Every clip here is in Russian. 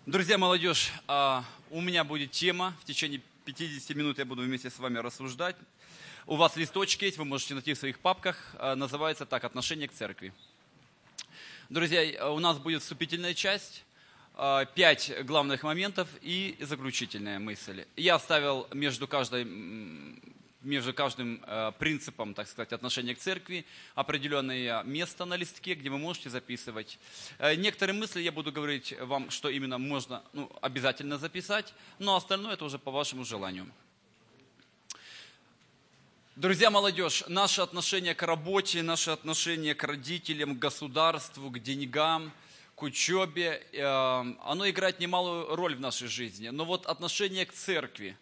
Друзья, молодежь, у меня будет тема, в течение 50 минут я буду вместе с вами рассуждать. У вас листочки есть, вы можете найти в своих папках, называется так «Отношение к церкви». Друзья, у нас будет вступительная часть, 5 главных моментов и заключительная мысль. Я оставил между каждым принципом, так сказать, отношения к церкви определенное место на листке, где вы можете записывать. Некоторые мысли я буду говорить вам, что именно можно обязательно записать, но остальное это уже по вашему желанию. Друзья, молодежь, наше отношение к работе, наше отношение к родителям, к государству, к деньгам, к учебе, оно играет немалую роль в нашей жизни. Но вот отношение к церкви.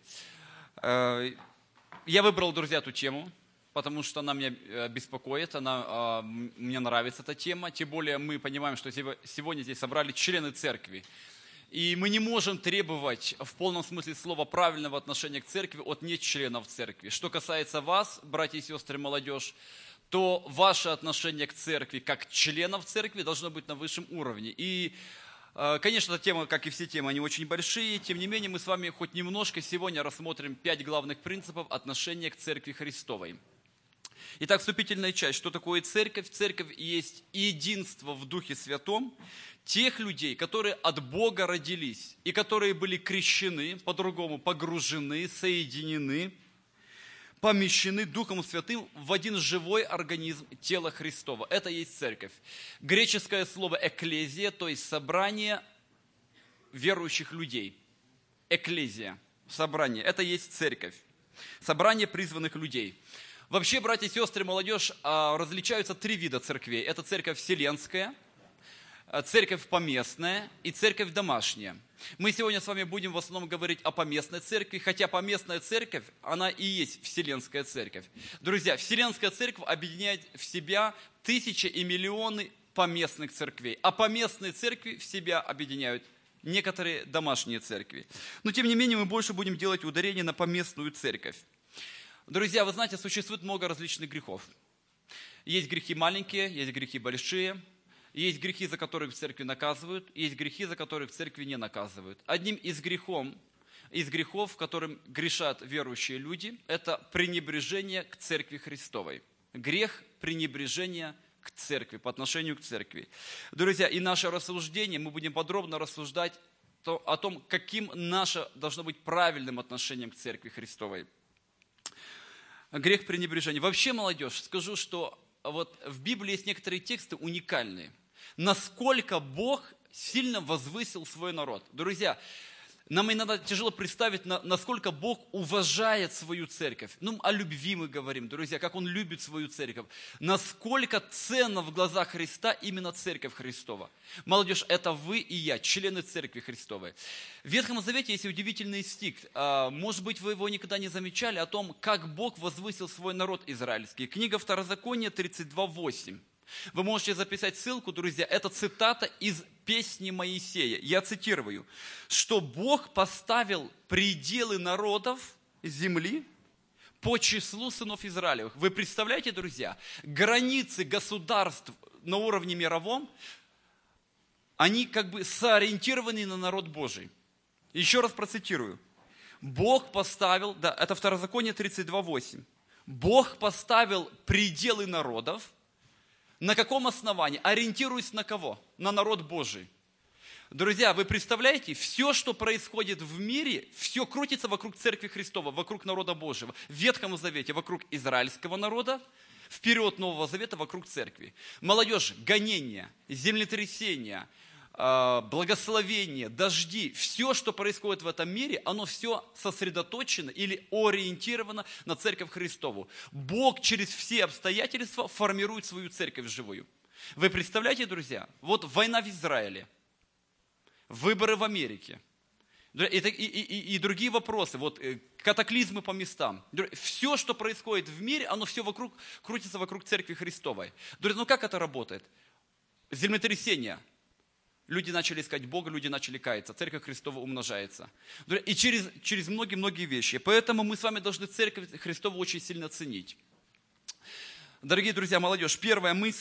Я выбрал, друзья, эту тему, потому что она меня беспокоит, мне нравится эта тема. Тем более мы понимаем, что сегодня здесь собрали члены церкви. И мы не можем требовать в полном смысле слова правильного отношения к церкви от нечленов церкви. Что касается вас, братья и сестры, молодежь, то ваше отношение к церкви, как членов церкви, должно быть на высшем уровне. И, конечно, эта тема, как и все темы, они очень большие. Тем не менее, мы с вами хоть немножко сегодня рассмотрим 5 главных принципов отношения к церкви Христовой. Итак, вступительная часть. Что такое церковь? Церковь есть единство в Духе Святом тех людей, которые от Бога родились и которые были крещены, по-другому погружены, соединены, помещены Духом Святым в один живой организм тела Христова. Это есть церковь. Греческое слово «экклезия», то есть собрание верующих людей. Экклезия, собрание, это есть церковь. Собрание призванных людей. Вообще, братья и сестры, молодежь, различаются 3 вида церквей. Это церковь вселенская, церковь поместная и церковь домашняя. Мы сегодня с вами будем в основном говорить о поместной церкви, хотя поместная церковь, она и есть вселенская церковь. Друзья, вселенская церковь объединяет в себя тысячи и миллионы поместных церквей, а поместные церкви в себя объединяют некоторые домашние церкви. Но тем не менее мы больше будем делать ударение на поместную церковь. Друзья, вы знаете, существует много различных грехов. Есть грехи маленькие, есть грехи большие. Есть грехи, за которые в церкви наказывают, есть грехи, за которые в церкви не наказывают. Одним из грехов, которым грешат верующие люди, это пренебрежение к церкви Христовой. Грех пренебрежения к церкви, по отношению к церкви. Друзья, и наше рассуждение, мы будем подробно рассуждать о том, каким наше должно быть правильным отношением к церкви Христовой. Грех пренебрежения. Вообще, молодежь, скажу, что вот в Библии есть некоторые тексты уникальные. Насколько Бог сильно возвысил свой народ. Друзья, нам иногда тяжело представить, насколько Бог уважает свою церковь. О любви мы говорим, друзья, как Он любит свою церковь. Насколько ценна в глазах Христа именно церковь Христова. Молодежь, это вы и я, члены церкви Христовой. В Ветхом Завете есть удивительный стих. Может быть, вы его никогда не замечали, о том, как Бог возвысил свой народ израильский. Книга Второзакония 32:8. Вы можете записать ссылку, друзья, это цитата из песни Моисея. Я цитирую, что Бог поставил пределы народов земли по числу сынов Израилевых. Вы представляете, друзья, границы государств на уровне мировом, они как бы соориентированы на народ Божий. Еще раз процитирую. Бог поставил, это Второзаконие 32:8. Бог поставил пределы народов. На каком основании? Ориентируясь на кого? На народ Божий. Друзья, вы представляете, все, что происходит в мире, все крутится вокруг Церкви Христова, вокруг народа Божьего. В Ветхом Завете вокруг израильского народа, в период Нового Завета вокруг Церкви. Молодежь, гонения, землетрясения, благословения, дожди, все, что происходит в этом мире, оно все сосредоточено или ориентировано на Церковь Христову. Бог через все обстоятельства формирует свою церковь живую. Вы представляете, друзья, вот война в Израиле, выборы в Америке и другие вопросы, вот катаклизмы по местам. Все, что происходит в мире, оно все крутится вокруг Церкви Христовой. Друзья, как это работает? Землетрясение. Люди начали искать Бога, люди начали каяться, Церковь Христова умножается. И через многие-многие вещи. Поэтому мы с вами должны Церковь Христову очень сильно ценить. Дорогие друзья, молодежь, первая мысль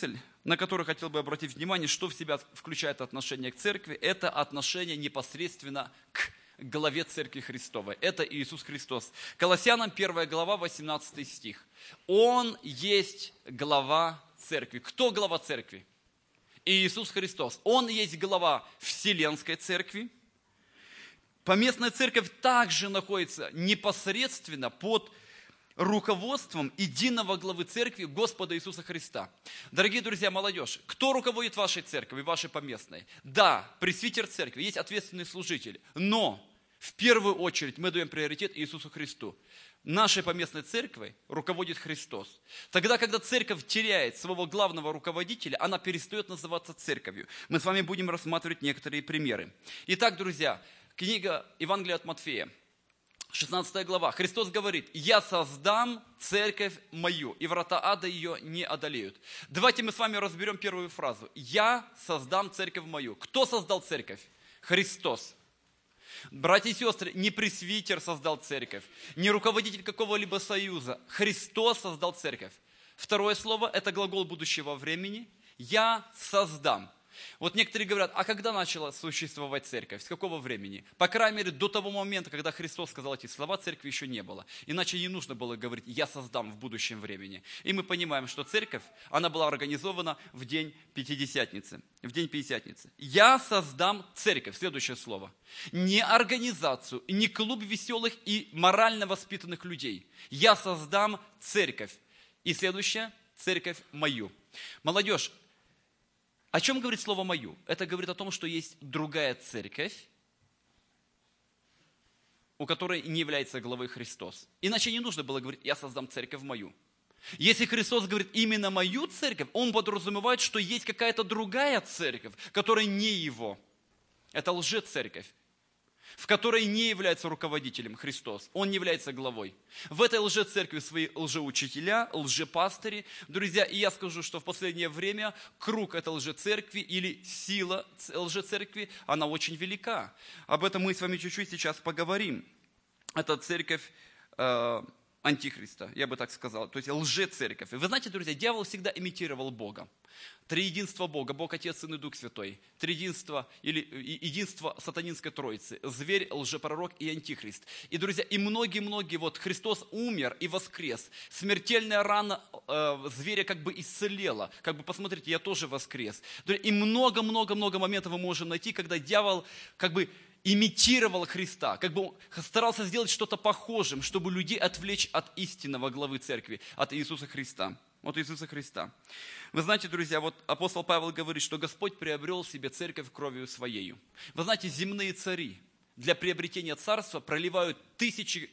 на который хотел бы обратить внимание, что в себя включает отношение к церкви. Это отношение непосредственно к главе Церкви Христовой. Это Иисус Христос. Колоссянам 1 глава, 18 стих. Он есть глава церкви. Кто глава церкви? Иисус Христос. Он есть глава Вселенской церкви. Поместная церковь также находится непосредственно под руководством единого главы церкви Господа Иисуса Христа. Дорогие друзья, молодежь, кто руководит вашей церковью, вашей поместной? Да, пресвитер церкви, есть ответственный служитель, но в первую очередь мы даем приоритет Иисусу Христу. Нашей поместной церкви руководит Христос. Тогда, когда церковь теряет своего главного руководителя, она перестает называться церковью. Мы с вами будем рассматривать некоторые примеры. Итак, друзья, книга Евангелия от Матфея, 16 глава. Христос говорит: «Я создам церковь мою, и врата ада ее не одолеют». Давайте мы с вами разберем первую фразу. «Я создам церковь мою». Кто создал церковь? Христос. Братья и сестры, не пресвитер создал церковь, не руководитель какого-либо союза. Христос создал церковь. Второе слово – это глагол будущего времени. «Я создам». Вот некоторые говорят, а когда начала существовать церковь? С какого времени? По крайней мере, до того момента, когда Христос сказал эти слова, церкви еще не было. Иначе не нужно было говорить «я создам в будущем времени». И мы понимаем, что церковь, она была организована в день Пятидесятницы. В день Пятидесятницы. «Я создам церковь». Следующее слово. Не организацию, не клуб веселых и морально воспитанных людей. «Я создам церковь». И следующее – церковь мою. Молодежь, о чем говорит слово «мою»? Это говорит о том, что есть другая церковь, у которой не является главой Христос. Иначе не нужно было говорить «я создам церковь мою». Если Христос говорит именно «мою церковь», Он подразумевает, что есть какая-то другая церковь, которая не Его. Это лжецерковь, в которой не является руководителем Христос. Он не является главой. В этой лжецеркви свои лжеучителя, лжепастыри. Друзья, и я скажу, что в последнее время круг этой лжецеркви или сила лжецеркви, она очень велика. Об этом мы с вами чуть-чуть сейчас поговорим. Это церковь Антихриста, я бы так сказал, то есть лжецерковь. И вы знаете, друзья, дьявол всегда имитировал Бога. Триединство Бога, Бог, Отец, Сын и Дух Святой. Триединство или единство сатанинской троицы. Зверь, лжепророк и антихрист. И, друзья, и многие-многие, вот Христос умер и воскрес. Смертельная рана зверя как бы исцелела. Как бы, посмотрите, я тоже воскрес. И много-много-много моментов мы можем найти, когда дьявол как бы имитировал Христа, как бы старался сделать что-то похожим, чтобы людей отвлечь от истинного главы церкви, от Иисуса Христа. От Иисуса Христа. Вы знаете, друзья, вот апостол Павел говорит, что Господь приобрел себе церковь кровью Своею. Вы знаете, земные цари для приобретения царства убивают тысячи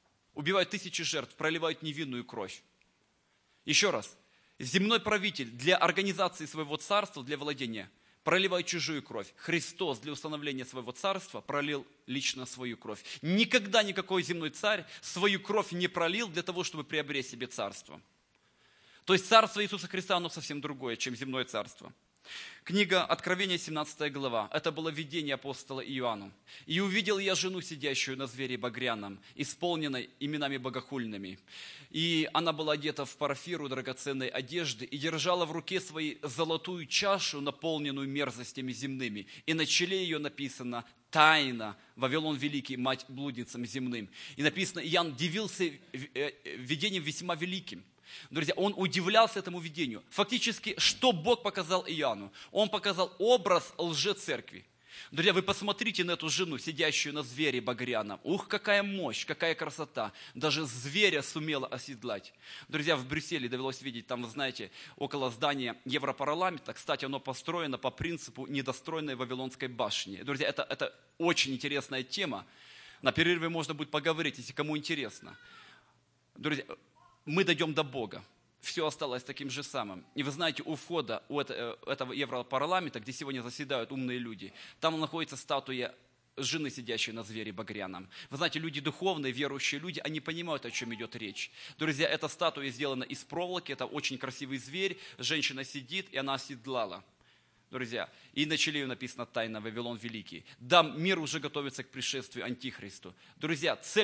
жертв, проливают невинную кровь. Еще раз, земной правитель для организации своего царства, для владения, проливает чужую кровь. Христос для установления своего царства пролил лично свою кровь. Никогда никакой земной царь свою кровь не пролил для того, чтобы приобрести себе царство. То есть царство Иисуса Христа, оно совсем другое, чем земное царство. Книга Откровения, 17 глава. Это было видение апостола Иоанну. «И увидел я жену, сидящую на звере багряном, исполненной именами богохульными. И она была одета в парфиру драгоценной одежды и держала в руке своей золотую чашу, наполненную мерзостями земными. И на челе ее написано «Тайна, Вавилон Великий, мать блудницам земным». И написано, Иоанн дивился видением весьма великим. Друзья, он удивлялся этому видению. Фактически, что Бог показал Иоанну? Он показал образ лжецеркви. Друзья, вы посмотрите на эту жену, сидящую на звере багряном. Ух, какая мощь, какая красота. Даже зверя сумела оседлать. Друзья, в Брюсселе довелось видеть, там, вы знаете, около здания Европарламента. Кстати, оно построено по принципу недостроенной Вавилонской башни. Друзья, это очень интересная тема. На перерыве можно будет поговорить, если кому интересно. Друзья, мы дойдем до Бога. Все осталось таким же самым. И вы знаете, у входа у этого Европарламента, где сегодня заседают умные люди, там находится статуя жены, сидящей на звере багряном. Вы знаете, люди духовные, верующие люди, они понимают, о чем идет речь. Друзья, эта статуя сделана из проволоки, это очень красивый зверь, женщина сидит, и она оседлала. Друзья, и на челе ее написано «Тайна, Вавилон Великий». Да, мир уже готовится к пришествию Антихристу. Друзья, цель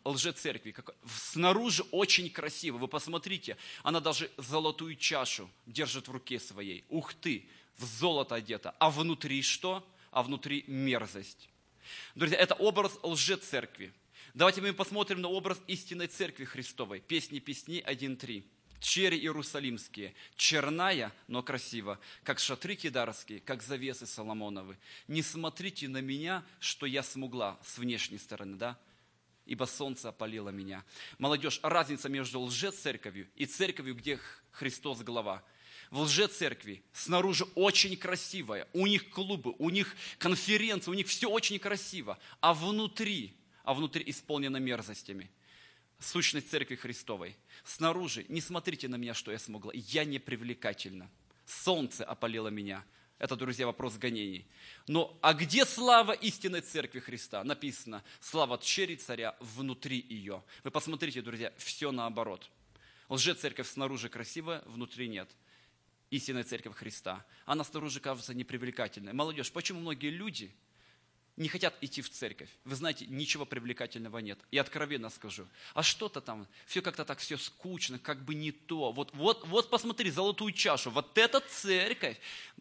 лжецеркви. Снаружи очень красиво. Вы посмотрите, она даже золотую чашу держит в руке своей. Ух ты, в золото одета. А внутри что? А внутри мерзость. Друзья, это образ лжецеркви. Давайте мы посмотрим на образ истинной церкви Христовой. Песни песней 1:3. Чери иерусалимские, черная, но красиво, как шатры кидарские, как завесы Соломоновы. Не смотрите на меня, что я смугла с внешней стороны, да? Ибо солнце опалило меня. Молодежь, разница между лжецерковью и церковью, где Христос глава. В лжецеркви снаружи очень красивая, у них клубы, у них конференции, у них все очень красиво, а внутри исполнено мерзостями. Сущность церкви Христовой. Снаружи, не смотрите на меня, что я смогла, я не привлекательна. Солнце опалило меня. Это, друзья, вопрос гонений. Но, а где слава истинной церкви Христа? Написано, слава чери царя внутри ее. Вы посмотрите, друзья, все наоборот. Лжецерковь снаружи красивая, внутри нет. Истинная церковь Христа. Она снаружи кажется непривлекательной. Молодежь, почему многие люди не хотят идти в церковь? Вы знаете, ничего привлекательного нет. И откровенно скажу. А что-то там, все как-то так, все скучно, как бы не то. Вот посмотри, золотую чашу. Вот эта церковь.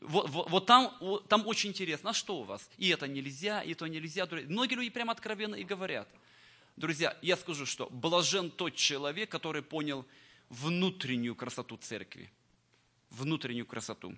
Вот там очень интересно. А что у вас? И это нельзя, и то нельзя. Многие люди прямо откровенно и говорят. Друзья, я скажу, что блажен тот человек, который понял внутреннюю красоту церкви. Внутреннюю красоту.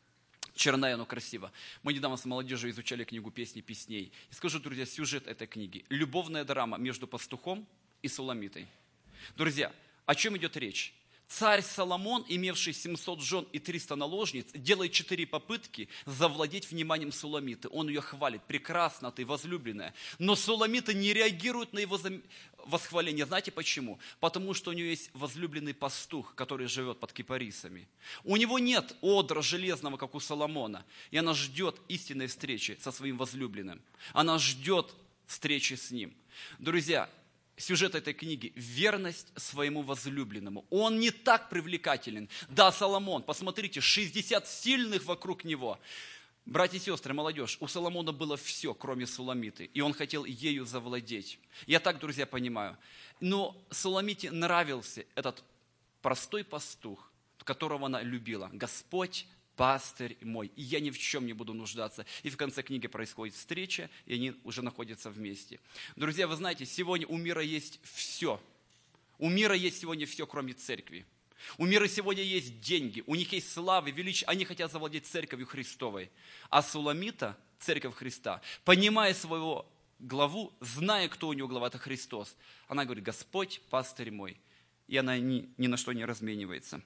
Черная, но красиво. Мы недавно с молодежью изучали книгу «Песни песней». И скажу, друзья, сюжет этой книги. Любовная драма между пастухом и Суламитой. Друзья, о чем идет речь? Царь Соломон, имевший 700 жен и 300 наложниц, делает 4 попытки завладеть вниманием Суламиты. Он ее хвалит. Прекрасно, ты возлюбленная. Но Суламита не реагирует на его восхваление. Знаете почему? Потому что у нее есть возлюбленный пастух, который живет под кипарисами. У него нет одра железного, как у Соломона. И она ждет истинной встречи со своим возлюбленным. Она ждет встречи с ним. Друзья, сюжет этой книги – верность своему возлюбленному. Он не так привлекателен. Да, Соломон, посмотрите, 60 сильных вокруг него. Братья и сестры, молодежь, у Соломона было все, кроме Суламиты. И он хотел ею завладеть. Я так, друзья, понимаю. Но Суламите нравился этот простой пастух, которого она любила. Господь, пастырь мой, и я ни в чем не буду нуждаться. И в конце книги происходит встреча, и они уже находятся вместе. Друзья, вы знаете, сегодня у мира есть все. У мира есть сегодня все, кроме церкви. У мира сегодня есть деньги, у них есть слава, величие, они хотят завладеть церковью Христовой. А Суламита, церковь Христа, понимая своего главу, зная, кто у него глава, это Христос, она говорит: Господь, пастырь мой. И она ни на что не разменивается.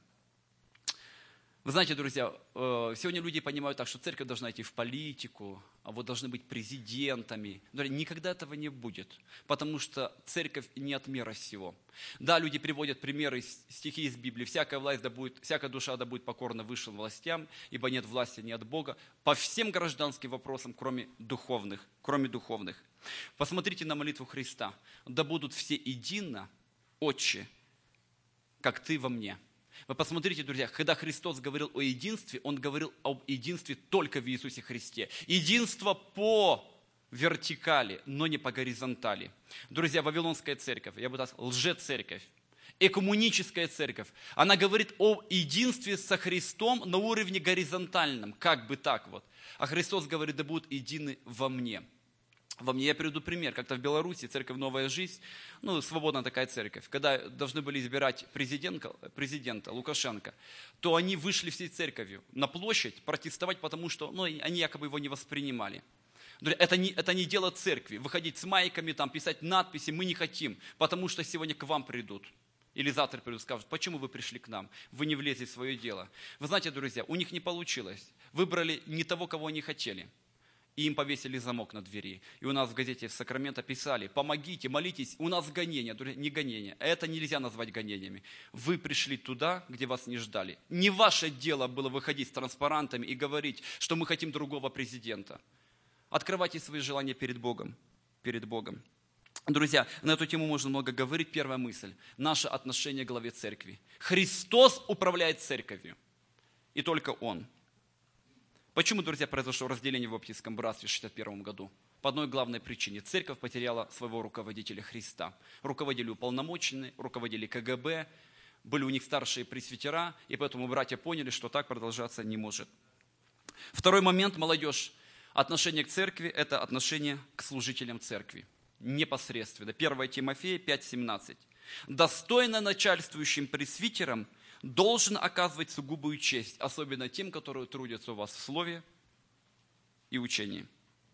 Вы знаете, друзья, сегодня люди понимают так, что церковь должна идти в политику, а вот должны быть президентами. Никогда этого не будет, потому что церковь не от мира сего. Да, люди приводят примеры, стихи из Библии. Всякая душа да будет покорна высшим властям, ибо нет власти ни от Бога, по всем гражданским вопросам, кроме духовных. Посмотрите на молитву Христа. Да будут все едино, Отче, как Ты во мне. Вы посмотрите, друзья, когда Христос говорил о единстве, Он говорил об единстве только в Иисусе Христе. Единство по вертикали, но не по горизонтали. Друзья, Вавилонская церковь, я бы так сказал, лжецерковь, экумуническая церковь, она говорит о единстве со Христом на уровне горизонтальном, как бы так вот. А Христос говорит: да будут едины во мне. Я приведу пример. Как-то в Беларуси церковь «Новая жизнь», свободная такая церковь, когда должны были избирать президента Лукашенко, то они вышли всей церковью на площадь протестовать, потому что они якобы его не воспринимали. Это не дело церкви. Выходить с майками, писать надписи мы не хотим, потому что сегодня к вам придут. Или завтра придут, скажут: почему вы пришли к нам? Вы не влезли в свое дело. Вы знаете, друзья, у них не получилось. Выбрали не того, кого они хотели. И им повесили замок на двери. И у нас в газете «Сакраменто» писали: помогите, молитесь, у нас гонения. Не гонения. Это нельзя назвать гонениями. Вы пришли туда, где вас не ждали. Не ваше дело было выходить с транспарантами и говорить, что мы хотим другого президента. Открывайте свои желания перед Богом. Друзья, на эту тему можно много говорить. Первая мысль. Наше отношение к главе церкви. Христос управляет церковью. И только Он. Почему, друзья, произошло разделение в баптистском братстве в 1961 году? По одной главной причине. Церковь потеряла своего руководителя Христа. Руководили уполномоченные, руководили КГБ, были у них старшие пресвитера, и поэтому братья поняли, что так продолжаться не может. Второй момент, молодежь. Отношение к церкви – это отношение к служителям церкви. Непосредственно. 1 Тимофея 5:17. Достойно начальствующим пресвитерам должен оказывать сугубую честь, особенно тем, которые трудятся у вас в слове и учении.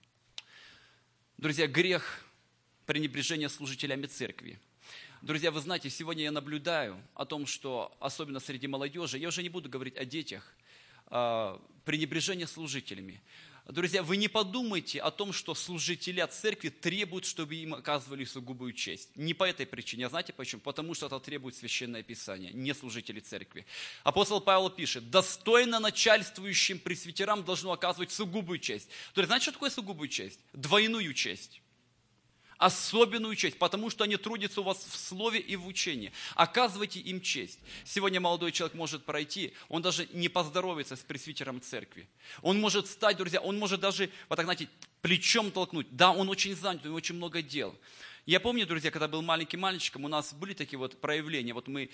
Друзья, грех пренебрежения служителями церкви. Друзья, вы знаете, сегодня я наблюдаю о том, что, особенно среди молодежи, я уже не буду говорить о детях, пренебрежение служителями. Друзья, вы не подумайте о том, что служители церкви требуют, чтобы им оказывали сугубую честь. Не по этой причине. А знаете почему? Потому что это требует Священное Писание, не служители церкви. Апостол Павел пишет: достойно начальствующим пресвитерам должно оказывать сугубую честь. То есть, знаете, что такое сугубую честь? Двойную честь. Особенную честь, потому что они трудятся у вас в слове и в учении. Оказывайте им честь. Сегодня молодой человек может пройти, он даже не поздоровится с пресвитером церкви. Он может стать, друзья, он может даже, вот так, знаете, плечом толкнуть. Да, он очень занят, у него очень много дел. Я помню, друзья, когда был маленьким мальчиком, у нас были такие вот проявления. Вот мы,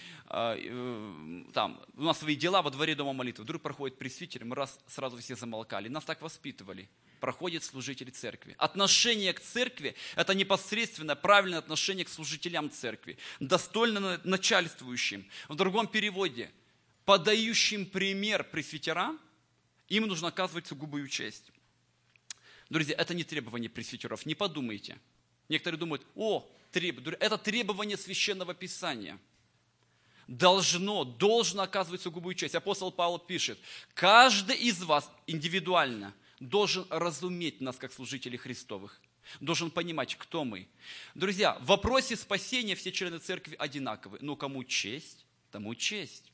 там, у нас свои дела во дворе дома молитвы. Вдруг проходит пресвитер, мы сразу все замолкали. Нас так воспитывали. Проходят служители церкви. Отношение к церкви – это непосредственно правильное отношение к служителям церкви. Достойно начальствующим. В другом переводе – подающим пример пресвитерам, им нужно оказывать сугубую честь. Друзья, это не требование пресвитеров, не подумайте. Некоторые думают: это требование Священного Писания. Должно оказывать сугубую честь. Апостол Павел пишет: каждый из вас индивидуально должен разуметь нас как служителей Христовых. Должен понимать, кто мы. Друзья, в вопросе спасения все члены церкви одинаковы. Но кому честь, тому честь.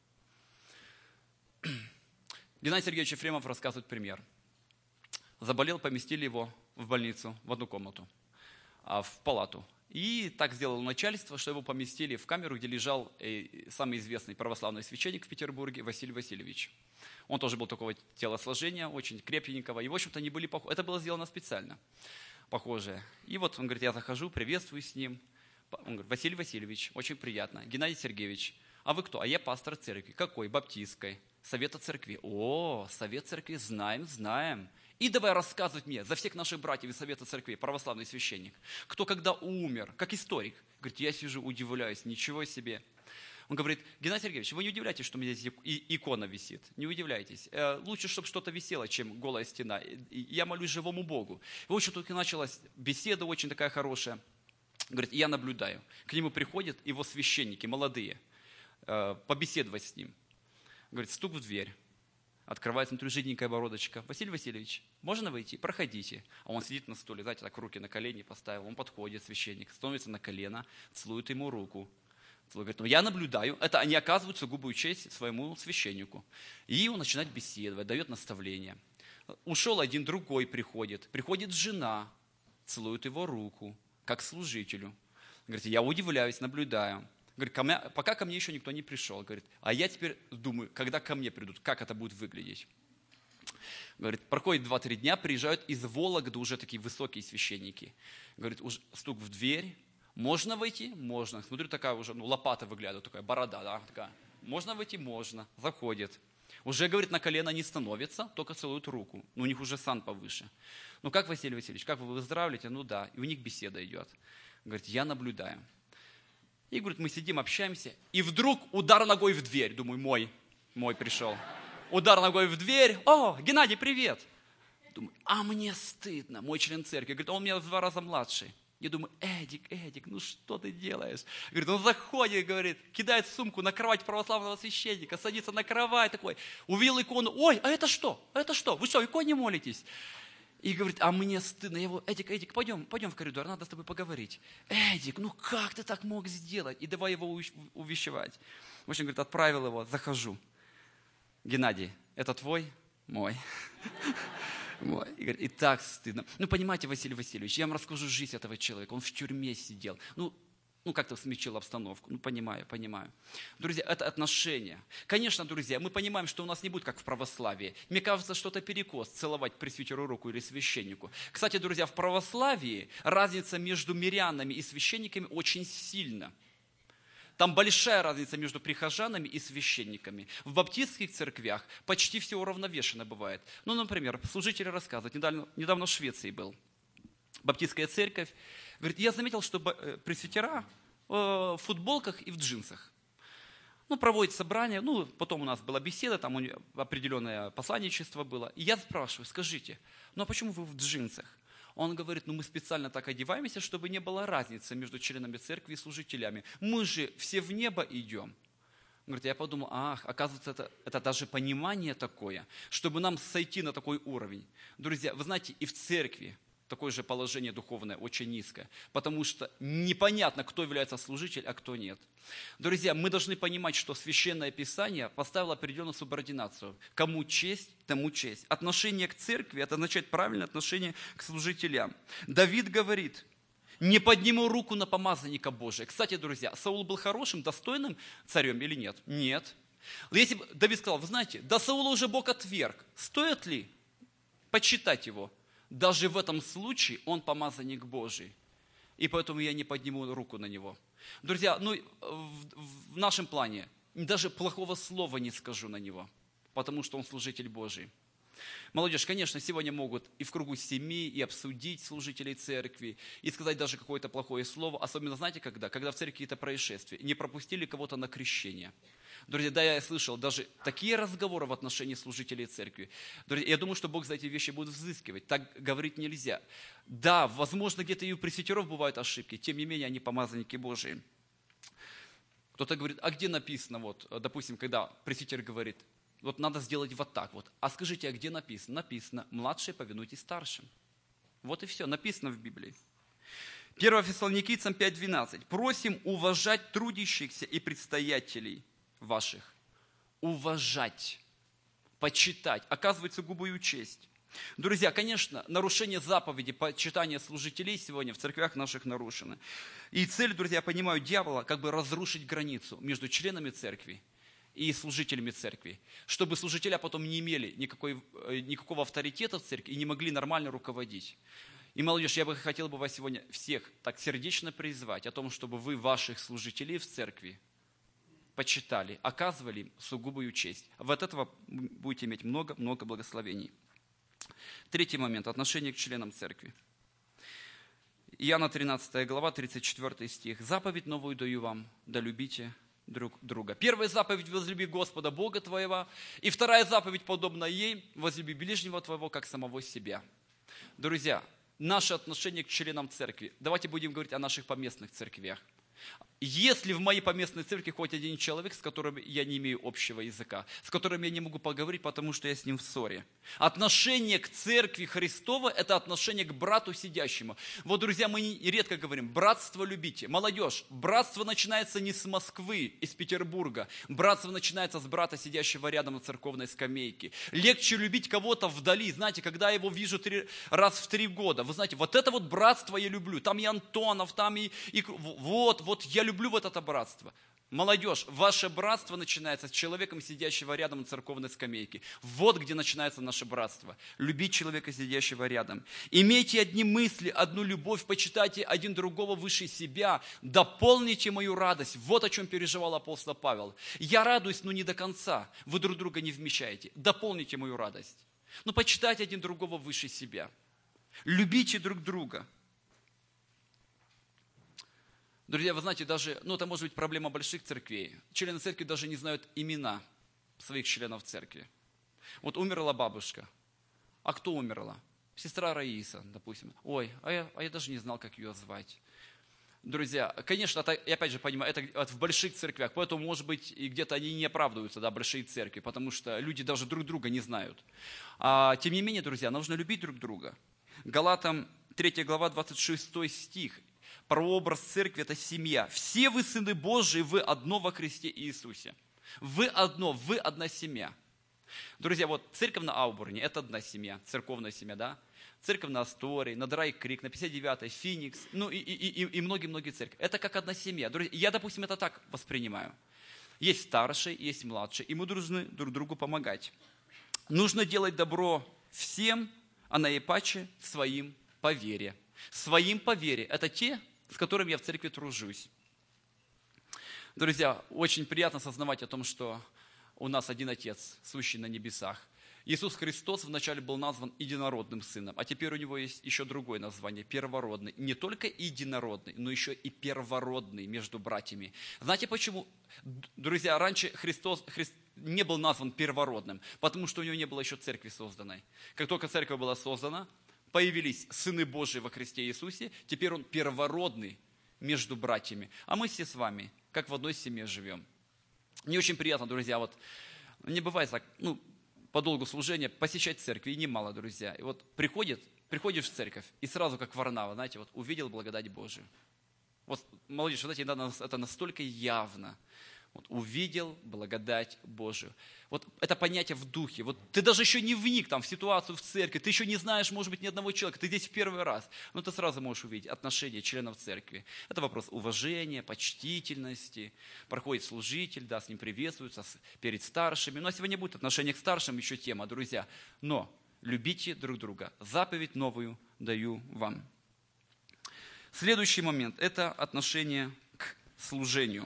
Геннадий Сергеевич Ефремов рассказывает пример. Заболел, поместили его в больницу, в одну комнату, в палату. И так сделало начальство, что его поместили в камеру, где лежал самый известный православный священник в Петербурге Василий Васильевич. Он тоже был такого телосложения, очень крепенького. И, в общем-то, они были похожи. Это было сделано специально, похожее. И вот он говорит: я захожу, приветствую с ним. Он говорит: Василий Васильевич, очень приятно. Геннадий Сергеевич, а вы кто? А я пастор церкви. Какой? Баптистской. Совета церкви. О, совет церкви, знаем. И давай рассказывать мне за всех наших братьев из Совета Церкви, православный священник, кто когда умер, как историк. Говорит: я сижу, удивляюсь, ничего себе. Он говорит: Геннадий Сергеевич, вы не удивляйтесь, что у меня здесь икона висит. Не удивляйтесь. Лучше, чтобы что-то висело, чем голая стена. Я молюсь живому Богу. И, в общем, только началась беседа очень такая хорошая. Говорит: я наблюдаю. К нему приходят его священники, молодые, побеседовать с ним. Говорит: стук в дверь. Открывается внутри жиденькая бородочка. Василий Васильевич, можно выйти? Проходите. А он сидит на стуле, знаете, так руки на колени поставил. Он подходит, священник, становится на колено, целует ему руку. Говорит: я наблюдаю. Это они оказывают сугубую честь своему священнику. И он начинает беседовать, дает наставления. Ушел один, другой приходит. Приходит жена, целует его руку, как служителю. Говорит: я удивляюсь, наблюдаю. Говорит: пока ко мне еще никто не пришел. Говорит: а я теперь думаю, когда ко мне придут, как это будет выглядеть. Говорит: проходит 2-3 дня, приезжают из Вологды уже такие высокие священники. Говорит: стук в дверь. Можно войти? Можно. Смотрю, такая уже, лопата выглядывает, такая борода, да, такая. Можно войти? Можно. Заходит. Уже, говорит, на колено не становится, только целуют руку. У них уже сан повыше. Как, Василий Васильевич, как вы выздоравливаете? Да. И у них беседа идет. Говорит: я наблюдаю. И, говорит, мы сидим, общаемся, и вдруг удар ногой в дверь. Думаю: мой пришел. Удар ногой в дверь. О, Геннадий, привет. Думаю: а мне стыдно. Мой член церкви. Говорит: он меня в 2 раза младший. Я думаю: Эдик, что ты делаешь? Говорит: он заходит, говорит, кидает сумку на кровать православного священника, садится на кровать такой, увидел икону: ой, а это что? Вы что, иконе молитесь? И говорит: а мне стыдно. Я его: Эдик, пойдем в коридор, надо с тобой поговорить. Эдик, как ты так мог сделать? И давай его увещевать. В общем, говорит, отправил его, захожу. Геннадий, это твой? Мой. Мой. И говорит: и так стыдно. Понимаете, Василий Васильевич, я вам расскажу жизнь этого человека. Он в тюрьме сидел. как-то смягчил обстановку. Понимаю. Друзья, это отношения. Конечно, друзья, мы понимаем, что у нас не будет, как в православии. Мне кажется, что это перекос, целовать пресвитеру руку или священнику. Кстати, друзья, в православии разница между мирянами и священниками очень сильна. Там большая разница между прихожанами и священниками. В баптистских церквях почти все уравновешено бывает. Например, служители рассказывают, недавно в Швеции был. Баптистская церковь. Говорит, я заметил, что пресвитера в футболках и в джинсах. Проводят собрание, потом у нас была беседа, там определенное посланничество было. И я спрашиваю, скажите, а почему вы в джинсах? Он говорит, мы специально так одеваемся, чтобы не было разницы между членами церкви и служителями. Мы же все в небо идем. Говорит, я подумал, оказывается, это даже понимание такое, чтобы нам сойти на такой уровень. Друзья, вы знаете, и в церкви такое же положение духовное очень низкое, потому что непонятно, кто является служитель, а кто нет. Друзья, мы должны понимать, что Священное Писание поставило определенную субординацию. Кому честь, тому честь. Отношение к церкви, это означает правильное отношение к служителям. Давид говорит, не подниму руку на помазанника Божия. Кстати, друзья, Саул был хорошим, достойным царем или нет? Нет. Если бы Давид сказал, вы знаете, да Саула уже Бог отверг, стоит ли почитать его? Даже в этом случае он помазанник Божий. И поэтому я не подниму руку на него. Друзья, в нашем плане даже плохого слова не скажу на него, потому что он служитель Божий. Молодежь, конечно, сегодня могут и в кругу семьи, и обсудить служителей церкви, и сказать даже какое-то плохое слово. Особенно, знаете, когда? Когда в церкви какие-то происшествия. Не пропустили кого-то на крещение. Друзья, да, я слышал даже такие разговоры в отношении служителей церкви. Друзья, я думаю, что Бог за эти вещи будет взыскивать. Так говорить нельзя. Да, возможно, где-то и у пресвитеров бывают ошибки, тем не менее, они помазанники Божии. Кто-то говорит, а где написано, допустим, когда пресвитер говорит, надо сделать вот так вот. А скажите, а где написано? Написано, младшие повинуйтесь старшим. Вот и все, написано в Библии. 1 Фессалоникийцам 5:12. Просим уважать трудящихся и предстоятелей ваших. Уважать, почитать, оказывать сугубую честь. Друзья, конечно, нарушение заповеди почитания служителей сегодня в церквях наших нарушено. И цель, друзья, я понимаю, дьявола разрушить границу между членами церкви и служителями церкви, чтобы служители потом не имели никакого авторитета в церкви и не могли нормально руководить. И, молодежь, я бы хотел вас сегодня всех так сердечно призвать о том, чтобы вы ваших служителей в церкви почитали, оказывали им сугубую честь. От этого будете иметь много-много благословений. Третий момент – отношение к членам церкви. Иоанна 13 глава, 34 стих. «Заповедь новую даю вам, да любите друг друга». Первая заповедь – возлюби Господа Бога твоего. И вторая заповедь, подобная ей – возлюби ближнего твоего, как самого себя. Друзья, наше отношение к членам церкви. Давайте будем говорить о наших поместных церквях. Если в моей поместной церкви хоть один человек, с которым я не имею общего языка, с которым я не могу поговорить, потому что я с ним в ссоре. Отношение к церкви Христова – это отношение к брату сидящему. Друзья, мы редко говорим, братство любите. Молодежь, братство начинается не с Москвы, из Петербурга. Братство начинается с брата, сидящего рядом на церковной скамейке. Легче любить кого-то вдали, знаете, когда я его вижу раз в 3 года. Вы знаете, это братство я люблю. Там и Антонов, там и я люблю это братство. Молодежь, ваше братство начинается с человеком, сидящего рядом на церковной скамейке. Где начинается наше братство. Любить человека, сидящего рядом. Имейте одни мысли, одну любовь, почитайте один другого выше себя, дополните мою радость. О чем переживал апостол Павел. Я радуюсь, но не до конца. Вы друг друга не вмещаете. Дополните мою радость. Почитайте один другого выше себя. Любите друг друга. Друзья, вы знаете, даже, это может быть проблема больших церквей. Члены церкви даже не знают имена своих членов церкви. Умерла бабушка. А кто умерла? Сестра Раиса, допустим. А я даже не знал, как ее звать. Друзья, конечно, я опять же понимаю, это в больших церквях, поэтому, может быть, и где-то они не оправдываются, большие церкви, потому что люди даже друг друга не знают. Тем не менее, друзья, нужно любить друг друга. Галатам 3 глава, 26 стих. Прообраз церкви – это семья. Все вы сыны Божии, вы одно во Христе Иисусе. Вы одна семья. Друзья, церковь на Аубурне – это одна семья, церковная семья, да? Церковь на Астории, на Драй-Крик, на 59-й, Феникс, ну и многие-многие церкви. Это как одна семья. Друзья, я, допустим, это так воспринимаю. Есть старший, есть младший, и мы должны друг другу помогать. Нужно делать добро всем, а наипаче своим по вере. Своим по вере. Это те, с которыми я в церкви тружусь. Друзья, очень приятно осознавать о том, что у нас один Отец, сущий на небесах. Иисус Христос вначале был назван единородным Сыном, а теперь у Него есть еще другое название – первородный. Не только единородный, но еще и первородный между братьями. Знаете почему? Друзья, раньше Христос не был назван первородным, потому что у Него не было еще церкви созданной. Как только церковь была создана, появились сыны Божии во Христе Иисусе, теперь Он первородный между братьями. А мы все с вами, как в одной семье живем. Мне очень приятно, друзья, вот не бывает так, по долгу служения посещать церкви, и немало, друзья. И вот приходишь в церковь, и сразу, как Варнава, знаете, вот увидел благодать Божию. Вот, молодежь, знаете, это настолько явно. Вот, увидел благодать Божию. Вот это понятие в духе. Вот ты даже еще не вник там в ситуацию в церкви, ты еще не знаешь, может быть, ни одного человека, ты здесь в первый раз. Но ты сразу можешь увидеть отношения членов церкви. Это вопрос уважения, почтительности. Проходит служитель, да, с ним приветствуется перед старшими. Но сегодня будет отношение к старшим еще тема, друзья. Но любите друг друга. Заповедь новую даю вам. Следующий момент – это отношение к служению.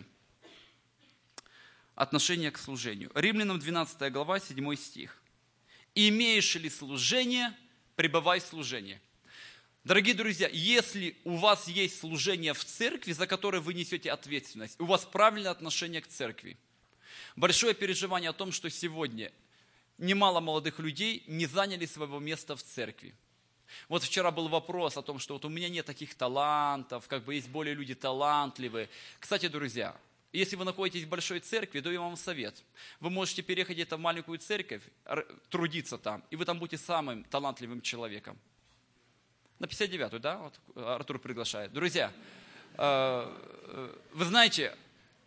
Отношение к служению. Римлянам 12 глава, 7 стих. «Имеешь ли служение, пребывай в служении». Дорогие друзья, если у вас есть служение в церкви, за которое вы несете ответственность, у вас правильное отношение к церкви. Большое переживание о том, что сегодня немало молодых людей не заняли своего места в церкви. Вот вчера был вопрос о том, что вот у меня нет таких талантов, как бы есть более люди талантливые. Кстати, друзья, если вы находитесь в большой церкви, даю вам совет. Вы можете переехать где-то в маленькую церковь, трудиться там, и вы там будете самым талантливым человеком. На 59-ю, да? Вот Артур приглашает. Друзья, вы знаете,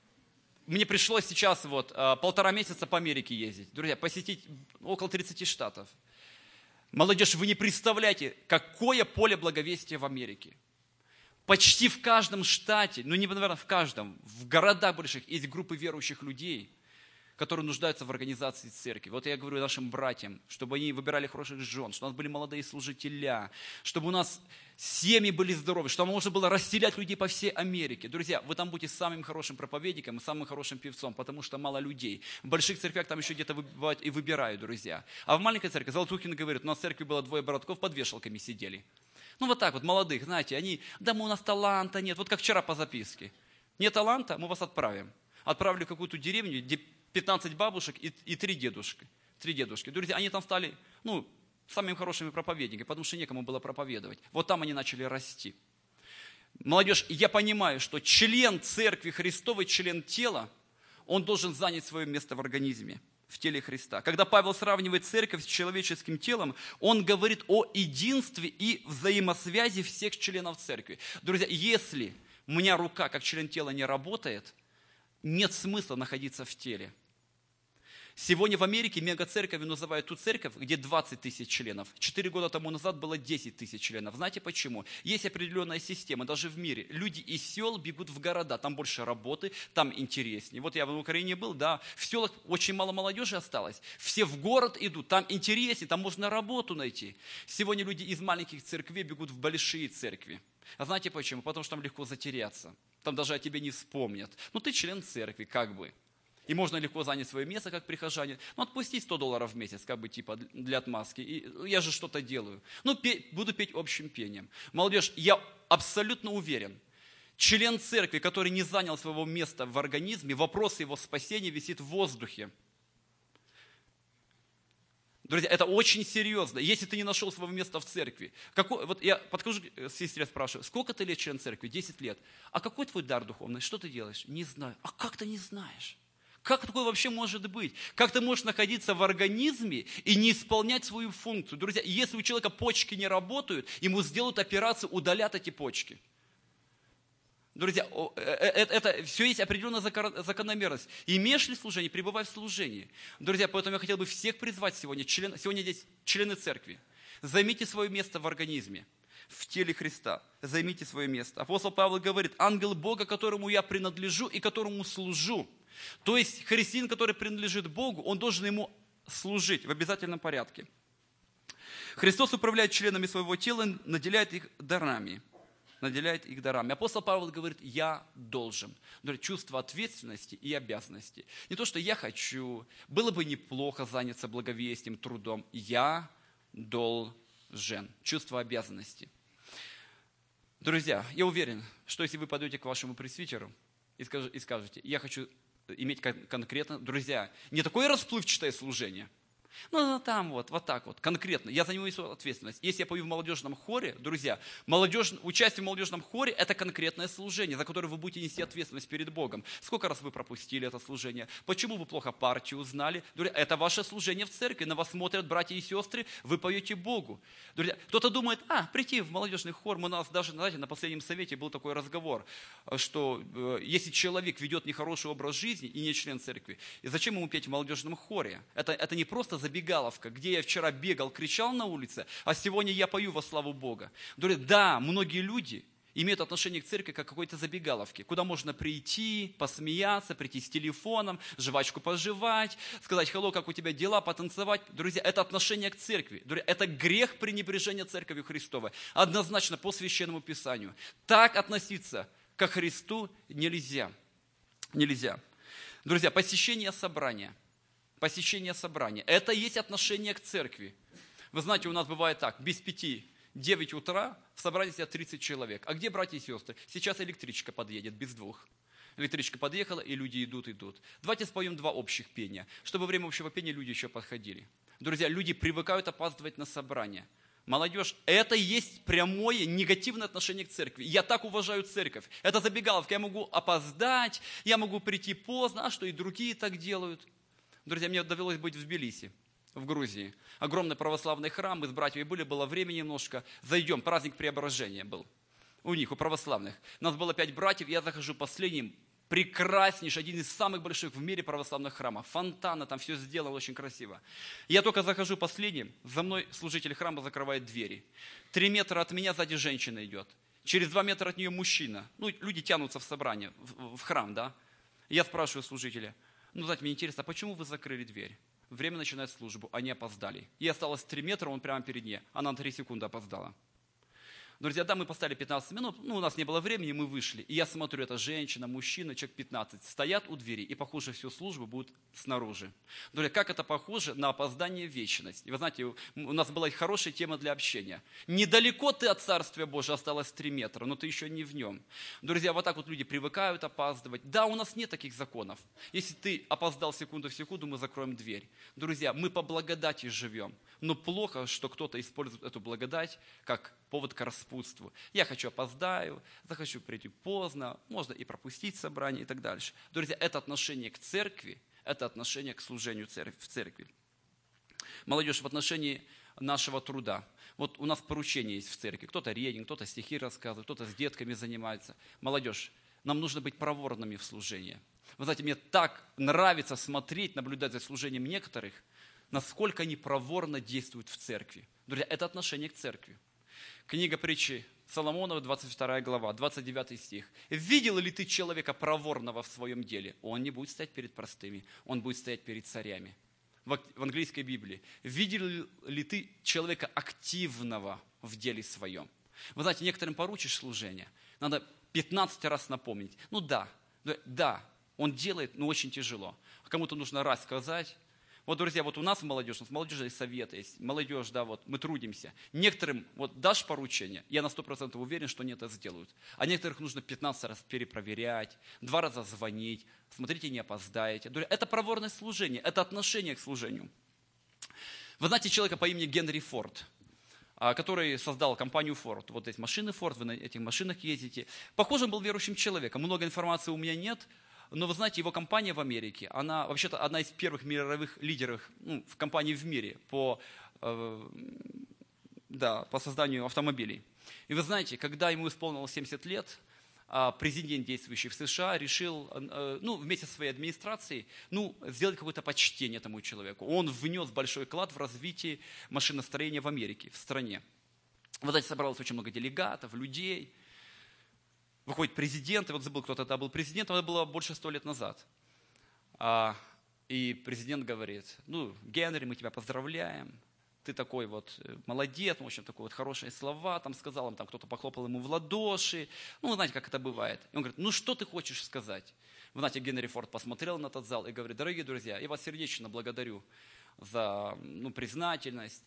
мне пришлось сейчас 1,5 месяца по Америке ездить. Друзья, посетить около 30 штатов. Молодежь, вы не представляете, какое поле благовестия в Америке. Почти в каждом штате, наверное, в каждом, в городах больших есть группы верующих людей, которые нуждаются в организации церкви. Вот я говорю нашим братьям, чтобы они выбирали хороших жен, чтобы у нас были молодые служителя, чтобы у нас семьи были здоровы, чтобы можно было расселять людей по всей Америке. Друзья, вы там будете самым хорошим проповедником и самым хорошим певцом, потому что мало людей. В больших церквях там еще где-то бывают и выбирают, друзья. А в маленькой церкви, Золотухин говорит, у нас в церкви было 2 братков, под вешалками сидели. Вот так вот, молодых, знаете, они, у нас таланта нет, вот как вчера по записке. Нет таланта, мы вас отправим. Отправили в какую-то деревню, где 15 бабушек и 3 дедушки. 3 дедушки. Друзья, они там стали, самыми хорошими проповедниками, потому что некому было проповедовать. Вот там они начали расти. Молодежь, я понимаю, что член церкви Христовой, член тела, он должен занять свое место в организме, в теле Христа. Когда Павел сравнивает церковь с человеческим телом, он говорит о единстве и взаимосвязи всех членов церкви. Друзья, если у меня рука как член тела не работает, нет смысла находиться в теле. Сегодня в Америке мегацерковью называют ту церковь, где 20 тысяч членов. 4 года тому назад было 10 тысяч членов. Знаете почему? Есть определенная система, даже в мире. Люди из сел бегут в города, там больше работы, там интереснее. Вот я в Украине был, да, в селах очень мало молодежи осталось. Все в город идут, там интереснее, там можно работу найти. Сегодня люди из маленьких церквей бегут в большие церкви. А знаете почему? Потому что там легко затеряться. Там даже о тебе не вспомнят. Ты член церкви, как бы. И можно легко занять свое место, как прихожане. Отпустить $100 в месяц, как бы, для отмазки. И я же что-то делаю. Буду петь общим пением. Молодежь, я абсолютно уверен, член церкви, который не занял своего места в организме, вопрос его спасения висит в воздухе. Друзья, это очень серьезно. Если ты не нашел своего места в церкви. Я подхожу к сестре, спрашиваю, сколько ты лет член церкви? 10 лет. А какой твой дар духовный? Что ты делаешь? Не знаю. А как ты не знаешь? Как такое вообще может быть? Как ты можешь находиться в организме и не исполнять свою функцию? Друзья, если у человека почки не работают, ему сделают операцию, удалят эти почки. Друзья, это все есть определенная закономерность. Имеешь ли служение, пребывай в служении. Друзья, поэтому я хотел бы всех призвать сегодня здесь члены церкви. Займите свое место в организме, в теле Христа. Займите свое место. Апостол Павел говорит, ангел Бога, которому я принадлежу и которому служу. То есть христианин, который принадлежит Богу, он должен ему служить в обязательном порядке. Христос управляет членами своего тела, наделяет их дарами. Апостол Павел говорит, я должен. Чувство ответственности и обязанности. Не то, что я хочу, было бы неплохо заняться благовестием, трудом. Я должен. Чувство обязанности. Друзья, я уверен, что если вы пойдете к вашему пресвитеру и скажете, я хочу иметь конкретно, друзья, не такое расплывчатое служение, ну, там вот так вот, конкретно. Я за него несу ответственность. Если я пою в молодежном хоре, друзья, участие в молодежном хоре – это конкретное служение, за которое вы будете нести ответственность перед Богом. Сколько раз вы пропустили это служение? Почему вы плохо партию узнали? Друзья, это ваше служение в церкви. На вас смотрят братья и сестры, вы поете Богу. Друзья, кто-то думает, прийти в молодежный хор, у нас даже, знаете, на последнем совете был такой разговор, что если человек ведет нехороший образ жизни и не член церкви, и зачем ему петь в молодежном хоре? Это не просто забегаловка, где я вчера бегал, кричал на улице, а сегодня я пою во славу Бога. Да, многие люди имеют отношение к церкви как к какой-то забегаловке, куда можно прийти, посмеяться, прийти с телефоном, жвачку пожевать, сказать «Hello, как у тебя дела?», потанцевать. Друзья, это отношение к церкви. Друзья, это грех пренебрежения церковью Христовой. Однозначно по Священному Писанию. Так относиться ко Христу нельзя. Нельзя. Друзья, посещение собрания. Это есть отношение к церкви. Вы знаете, у нас бывает так, без 5-9 утра в собрании сидят 30 человек. А где братья и сестры? Сейчас электричка подъедет, без 2. Электричка подъехала, и люди идут. Давайте споем 2 общих пения, чтобы во время общего пения люди еще подходили. Друзья, люди привыкают опаздывать на собрание. Молодежь, это и есть прямое негативное отношение к церкви. Я так уважаю церковь. Это забегаловка, я могу опоздать, я могу прийти поздно, а что и другие так делают. Друзья, мне довелось быть в Тбилиси, в Грузии. Огромный православный храм, мы с братьями были, было время немножко. Зайдем, праздник Преображения был у них, у православных. Нас было 5 братьев, я захожу последним, прекраснейший, один из самых больших в мире православных храмов. Фонтаны, там все сделано очень красиво. Я только захожу последним, за мной служитель храма закрывает двери. 3 метра от меня сзади женщина идет. Через 2 метра от нее мужчина. Люди тянутся в собрание, в храм, да. Я спрашиваю служителя, знаете, мне интересно, а почему вы закрыли дверь? Время начинает службу, они опоздали. Ей осталось 3 метра, он прямо перед ней. Она на 3 секунды опоздала. Друзья, да, мы поставили 15 минут, у нас не было времени, мы вышли. И я смотрю, это женщина, мужчина, человек 15, стоят у двери, и, похоже, всю службу будут снаружи. Друзья, как это похоже на опоздание в вечность? И вы знаете, у нас была хорошая тема для общения. Недалеко ты от Царствия Божьего, осталось 3 метра, но ты еще не в нем. Друзья, вот так вот люди привыкают опаздывать. Да, у нас нет таких законов. Если ты опоздал секунду в секунду, мы закроем дверь. Друзья, мы по благодати живем. Но плохо, что кто-то использует эту благодать как повод к распутству. Я опоздаю, захочу прийти поздно, можно и пропустить собрание и так дальше. Друзья, это отношение к церкви, это отношение к служению в церкви. Молодежь, в отношении нашего труда. Вот у нас поручения есть в церкви. Кто-то регин, кто-то стихи рассказывает, кто-то с детками занимается. Молодежь, нам нужно быть проворными в служении. Вы знаете, мне так нравится смотреть, наблюдать за служением некоторых, насколько они проворно действуют в церкви. Друзья, это отношение к церкви. Книга притчи Соломонова, 22 глава, 29 стих. «Видел ли ты человека проворного в своем деле? Он не будет стоять перед простыми, он будет стоять перед царями». В английской Библии. «Видел ли ты человека активного в деле своем?» Вы знаете, некоторым поручишь служение, надо 15 раз напомнить. Да, он делает, но очень тяжело. А кому-то нужно раз сказать. Вот, друзья, вот у нас в молодежи советы есть. Молодежь, да, вот мы трудимся. Некоторым дашь поручение, я на 100% уверен, что они это сделают. А некоторых нужно 15 раз перепроверять, 2 раза звонить. Смотрите, не опоздаете. Это проворное служение, это отношение к служению. Вы знаете человека по имени Генри Форд, который создал компанию Ford. Вот есть машины Ford, вы на этих машинах ездите. Похоже, он был верующим человеком. Много информации у меня нет. Но вы знаете, его компания в Америке, она вообще-то одна из первых мировых лидеров в компании в мире по созданию автомобилей. И вы знаете, когда ему исполнилось 70 лет, президент, действующий в США, решил вместе со своей администрацией сделать какое-то почтение этому человеку. Он внес большой вклад в развитие машиностроения в Америке, в стране. Вы знаете, собралось очень много делегатов, людей. Выходит президент, и забыл, кто тогда был президентом, это было больше 100 лет назад. И президент говорит: Генри, мы тебя поздравляем, ты такой молодец, в общем, такие хорошие слова там сказал, там кто-то похлопал ему в ладоши. Вы знаете, как это бывает. И он говорит: что ты хочешь сказать? Вы знаете, Генри Форд посмотрел на этот зал и говорит: дорогие друзья, я вас сердечно благодарю за признательность.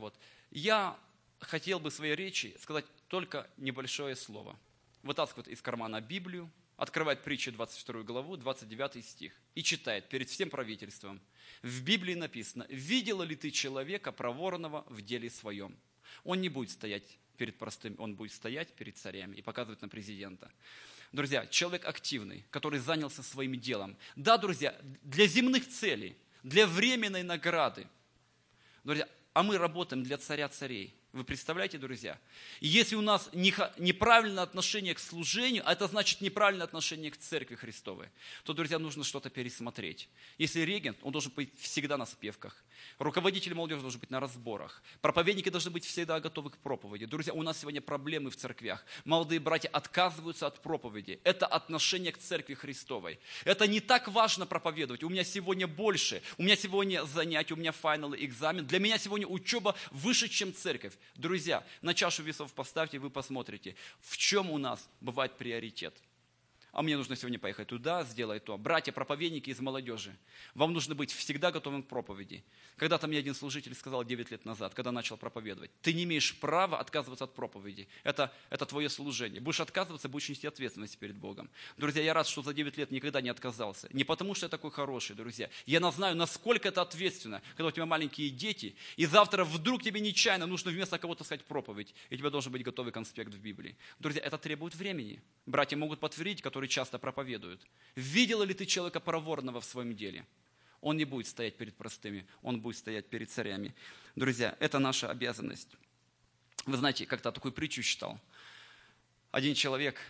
Я хотел бы в своей речи сказать только небольшое слово. Вытаскивает из кармана Библию, открывает Притчи 22 главу, 29 стих и читает перед всем правительством. В Библии написано: «Видела ли ты человека проворного в деле своем?» Он не будет стоять перед простым, он будет стоять перед царями и показывать на президента. Друзья, человек активный, который занялся своим делом. Да, друзья, для земных целей, для временной награды. Друзья, а мы работаем для царя царей. Вы представляете, друзья? И если у нас неправильное отношение к служению, а это значит неправильное отношение к Церкви Христовой, то, друзья, нужно что-то пересмотреть. Если регент, он должен быть всегда на спевках. Руководитель молодежи должен быть на разборах. Проповедники должны быть всегда готовы к проповеди. Друзья, у нас сегодня проблемы в церквях. Молодые братья отказываются от проповеди. Это отношение к Церкви Христовой. Это не так важно проповедовать. У меня сегодня больше. У меня сегодня занятия, у меня финалы, экзамен. Для меня сегодня учеба выше, чем церковь. Друзья, на чашу весов поставьте, вы посмотрите, в чем у нас бывает приоритет. А мне нужно сегодня поехать туда, сделать то. Братья, проповедники из молодежи, вам нужно быть всегда готовым к проповеди. Когда-то мне один служитель сказал 9 лет назад, когда начал проповедовать: ты не имеешь права отказываться от проповеди. Это твое служение. Будешь отказываться, будешь нести ответственность перед Богом. Друзья, я рад, что за 9 лет никогда не отказался. Не потому, что я такой хороший, друзья. Я знаю, насколько это ответственно, когда у тебя маленькие дети, и завтра вдруг тебе нечаянно нужно вместо кого-то сказать проповедь, и у тебя должен быть готовый конспект в Библии. Друзья, это требует времени. Братья могут подтвердить, которые часто проповедуют. Видела ли ты человека проворного в своем деле? Он не будет стоять перед простыми, он будет стоять перед царями. Друзья, это наша обязанность. Вы знаете, как-то такую притчу читал. Один человек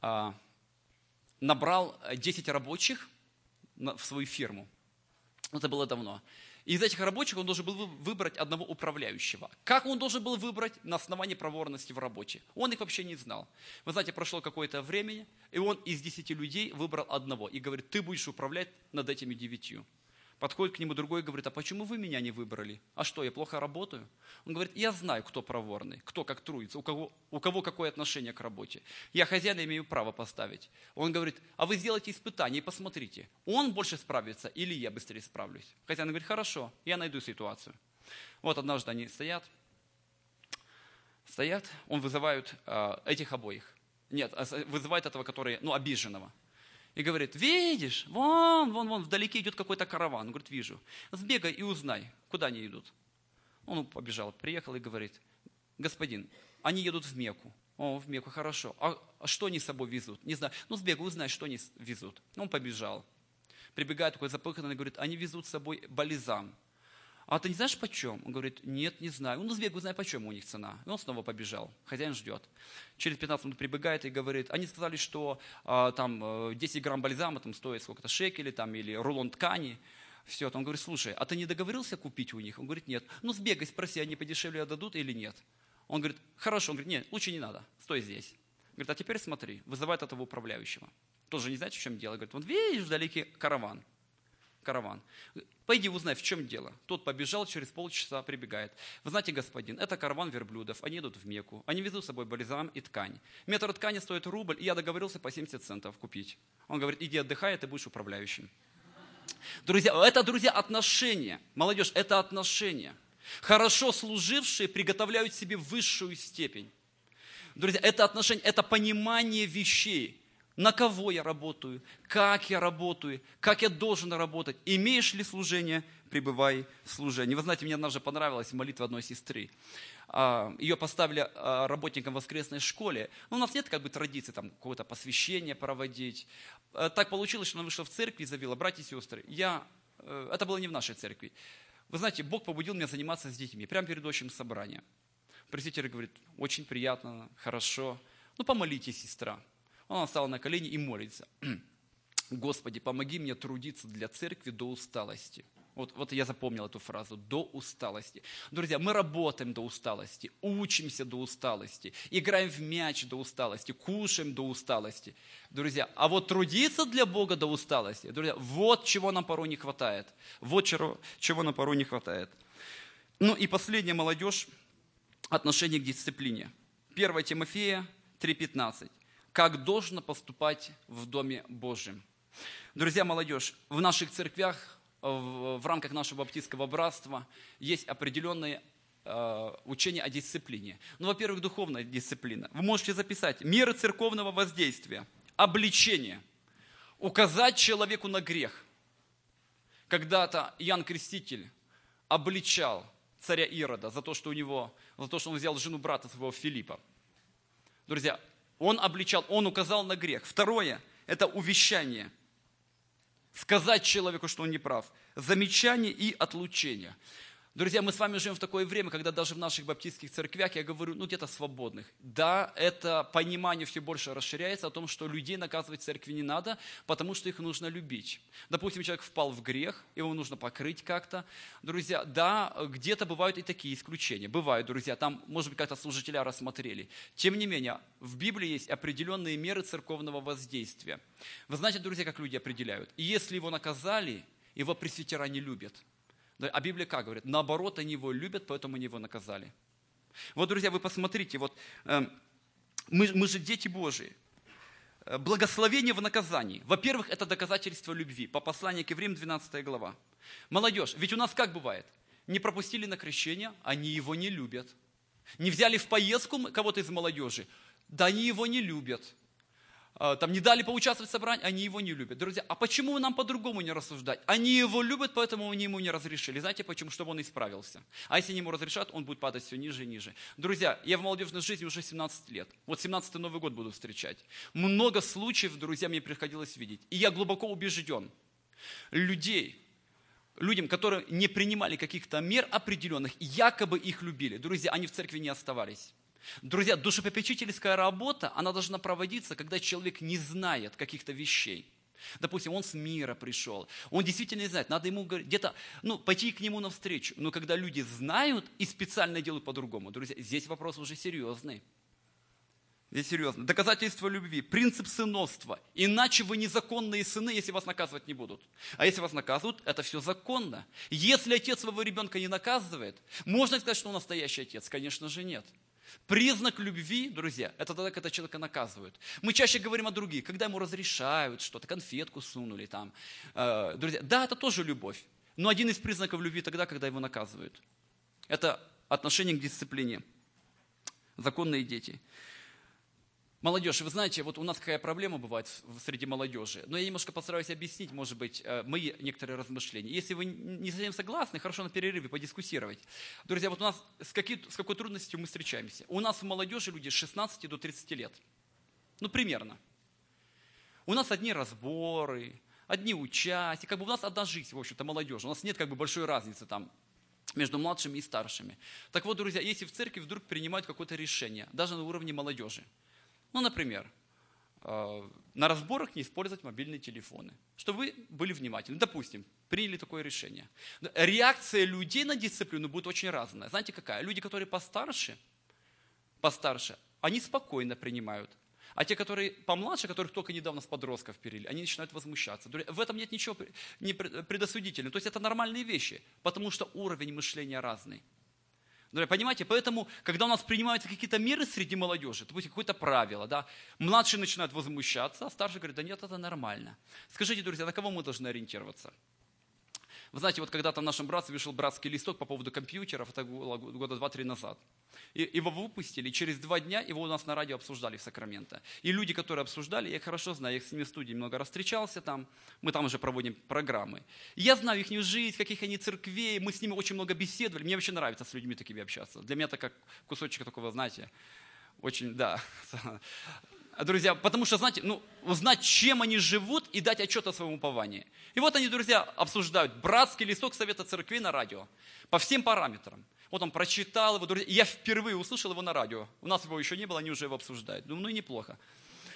набрал 10 рабочих в свою фирму. Это было давно. И из этих рабочих он должен был выбрать одного управляющего. Как он должен был выбрать? На основании проворности в работе. Он их вообще не знал. Вы знаете, прошло какое-то время, и он из 10 людей выбрал одного. И говорит: ты будешь управлять над этими 9. Подходит к нему другой и говорит: а почему вы меня не выбрали? А что, я плохо работаю? Он говорит: я знаю, кто проворный, кто как трудится, у кого какое отношение к работе. Я хозяин, имею право поставить. Он говорит: а вы сделайте испытание и посмотрите, он больше справится или я быстрее справлюсь. Хозяин говорит: хорошо, я найду ситуацию. Вот однажды они стоят, он вызывает этих обоих. Нет, вызывает этого, который, обиженного. И говорит: видишь, вон, вдалеке идет какой-то караван. Он говорит: вижу. Сбегай и узнай, куда они идут. Он побежал, приехал и говорит: господин, они едут в Мекку. О, в Мекку, хорошо. А что они с собой везут? Не знаю. Сбегай, узнай, что они везут. Он побежал. Прибегает такой запыханный и говорит: они везут с собой бальзам. А ты не знаешь, почем? Он говорит: нет, не знаю. Сбегай, узнай, почем у них цена. И он снова побежал. Хозяин ждет. Через 15 минут прибегает и говорит: они сказали, что 10 грамм бальзама стоит сколько-то шекелей или рулон ткани. Все. Он говорит: слушай, а ты не договорился купить у них? Он говорит: нет. Сбегай, спроси, они подешевле отдадут или нет? Он говорит: хорошо. Он говорит: нет, лучше не надо, стой здесь. Говорит: а теперь смотри, вызывает этого управляющего. Тоже не знаете, в чем дело? Говорит: видишь, вдалеке караван. Пойди узнай, в чем дело. Тот побежал, через полчаса прибегает. Вы знаете, господин, это караван верблюдов, они идут в Мекку, они везут с собой бальзам и ткань. Метр ткани стоит рубль, и я договорился по 70 центов купить. Он говорит: иди отдыхай, ты будешь управляющим. Друзья, отношения. Молодежь, это отношения. Хорошо служившие приготовляют себе высшую степень. Друзья, это отношения, это понимание вещей. На кого я работаю, как я должен работать, имеешь ли служение, пребывай в служении. Вы знаете, мне однажды понравилась молитва одной сестры. Ее поставили работником в воскресной школе. У нас нет традиции какое-то посвящение проводить. Так получилось, что она вышла в церковь и заявила: братья и сестры, это было не в нашей церкви. Вы знаете, Бог побудил меня заниматься с детьми, прямо перед общим собранием. Пресвитер говорит: очень приятно, хорошо. Помолитесь, сестра. Она стала на колени и молится. Господи, помоги мне трудиться для церкви до усталости. Вот я запомнил эту фразу, до усталости. Друзья, мы работаем до усталости, учимся до усталости, играем в мяч до усталости, кушаем до усталости. Друзья, а вот трудиться для Бога до усталости, друзья, вот чего нам порой не хватает. Вот чего нам порой не хватает. Ну и последняя, молодежь, отношение к дисциплине. 1 Тимофея 3,15. Как должно поступать в Доме Божьем. Друзья, молодежь, в наших церквях, в рамках нашего баптистского братства есть определенные учения о дисциплине. Ну, во-первых, духовная дисциплина. Вы можете записать меры церковного воздействия, обличение, указать человеку на грех. Когда-то Иоанн Креститель обличал царя Ирода за то, что он взял жену брата своего Филиппа. Друзья, он обличал, он указал на грех. Второе – это увещание. Сказать человеку, что он не прав. Замечание и отлучение. Друзья, мы с вами живем в такое время, когда даже в наших баптистских церквях, я говорю, где-то свободных. Да, это понимание все больше расширяется о том, что людей наказывать в церкви не надо, потому что их нужно любить. Допустим, человек впал в грех, его нужно покрыть как-то. Друзья, да, где-то бывают и такие исключения. Бывают, друзья, там, может быть, как-то служителя рассмотрели. Тем не менее, в Библии есть определенные меры церковного воздействия. Вы знаете, друзья, как люди определяют? И если его наказали, его пресвитера не любят. А Библия как говорит? Наоборот, они его любят, поэтому они его наказали. Вот, друзья, вы посмотрите, мы же дети Божии. Благословение в наказании. Во-первых, это доказательство любви. По посланию к Евреям, 12 глава. Молодежь, ведь у нас как бывает? Не пропустили на крещение, они его не любят. Не взяли в поездку кого-то из молодежи, да они его не любят. Там не дали поучаствовать в собрании, они его не любят. Друзья, а почему нам по-другому не рассуждать? Они его любят, поэтому они ему не разрешили. Знаете почему? Чтобы он исправился. А если они ему разрешат, он будет падать все ниже и ниже. Друзья, я в молодежной жизни уже 17 лет. Вот 17-й Новый год буду встречать. Много случаев, друзья, мне приходилось видеть. И я глубоко убежден. Людям, которые не принимали каких-то мер определенных, якобы их любили. Друзья, они в церкви не оставались. Друзья, душепопечительская работа, она должна проводиться, когда человек не знает каких-то вещей. Допустим, он с мира пришел, он действительно не знает, надо ему где-то, пойти к нему навстречу. Но когда люди знают и специально делают по-другому, друзья, здесь вопрос уже серьезный. Здесь серьезно. Доказательство любви, принцип сыновства. Иначе вы незаконные сыны, если вас наказывать не будут. А если вас наказывают, это все законно. Если отец своего ребенка не наказывает, можно сказать, что он настоящий отец? Конечно же нет. Признак любви, друзья, это тогда, когда человека наказывают. Мы чаще говорим о других, когда ему разрешают что-то, конфетку сунули там. Друзья, да, это тоже любовь. Но один из признаков любви тогда, когда его наказывают. Это отношение к дисциплине. Законные дети. Молодежь, вы знаете, вот у нас какая проблема бывает среди молодежи. Но я немножко постараюсь объяснить, может быть, мои некоторые размышления. Если вы не совсем согласны, хорошо на перерыве подискуссировать. Друзья, вот у нас с какой трудностью мы встречаемся? У нас в молодежи люди с 16 до 30 лет. Примерно. У нас одни разборы, одни участия. У нас одна жизнь, в общем-то, молодежи. У нас нет большой разницы там между младшими и старшими. Так вот, друзья, если в церкви вдруг принимают какое-то решение, даже на уровне молодежи, например, на разборах не использовать мобильные телефоны, чтобы вы были внимательны. Допустим, приняли такое решение. Реакция людей на дисциплину будет очень разная. Знаете, какая? Люди, которые постарше, они спокойно принимают. А те, которые помладше, которых только недавно с подростков перели, они начинают возмущаться. В этом нет ничего предосудительного. То есть это нормальные вещи, потому что уровень мышления разный. Понимаете, поэтому, когда у нас принимаются какие-то меры среди молодежи, допустим, какое-то правило, да, младшие начинают возмущаться, а старшие говорят, да нет, это нормально. Скажите, друзья, на кого мы должны ориентироваться? Вы знаете, вот когда-то в нашем братстве вышел братский листок по поводу компьютеров, это было года 2-3 назад. И его выпустили, и через 2 дня его у нас на радио обсуждали в Сакраменто. И люди, которые обсуждали, я их хорошо знаю, я с ними в студии много раз встречался там, мы там уже проводим программы. И я знаю их жизнь, каких они церквей, мы с ними очень много беседовали, мне вообще нравится с людьми такими общаться. Для меня это как кусочек такого, знаете, очень, да. Друзья, потому что, знаете, узнать, чем они живут и дать отчет о своем уповании. И вот они, друзья, обсуждают братский листок Совета Церкви на радио по всем параметрам. Вот он прочитал его, друзья, я впервые услышал его на радио. У нас его еще не было, они уже его обсуждают. Думаю, и неплохо.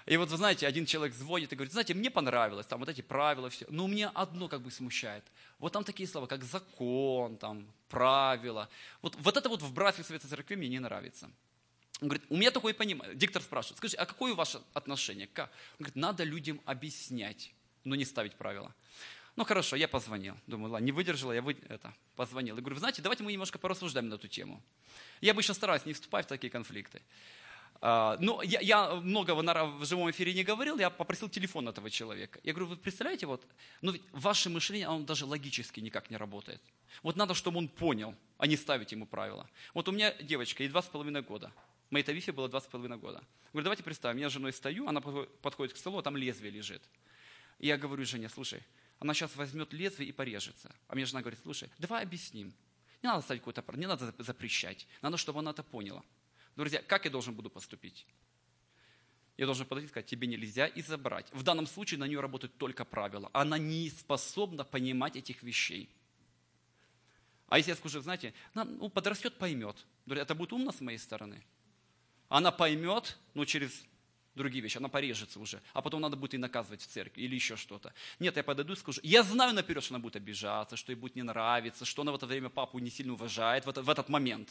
И вот, вы знаете, один человек звонит и говорит, знаете, мне понравилось, там вот эти правила, все. Но меня одно как бы смущает. Вот там такие слова, как закон, там, правила. Вот это вот в братстве Светской Церкви мне не нравится. Он говорит, у меня такое понимание. Диктор спрашивает, скажите, а какое ваше отношение? Как? Он говорит, надо людям объяснять, но не ставить правила. Ну хорошо, я позвонил. Думаю, ладно, не выдержала, я позвонил. И говорю, вы знаете, давайте мы немножко порассуждаем на эту тему. Я обычно стараюсь не вступать в такие конфликты. Но я много в живом эфире не говорил, я попросил телефон этого человека. Я говорю, вы представляете, вот, ну ведь ваше мышление, оно даже логически никак не работает. Вот надо, чтобы он понял, а не ставить ему правила. Вот у меня девочка, ей 2,5 года. Моей Тавифе было 2,5 года. Говорю, давайте представим, я с женой стою, она подходит к столу, а там лезвие лежит. И я говорю жене, слушай, она сейчас возьмет лезвие и порежется. А мне жена говорит, слушай, давай объясним. Не надо ставить какой-то правило, не надо запрещать. Надо, чтобы она это поняла. Друзья, как я должен буду поступить? Я должен подойти и сказать, тебе нельзя и забрать. В данном случае на нее работают только правила. Она не способна понимать этих вещей. А если я скажу, знаете, подрастет, поймет. Друзья, это будет умно с моей стороны. Она поймет, через другие вещи, она порежется уже. А потом надо будет и наказывать в церкви или еще что-то. Нет, я подойду и скажу, я знаю наперед, что она будет обижаться, что ей будет не нравиться, что она в это время папу не сильно уважает в этот момент.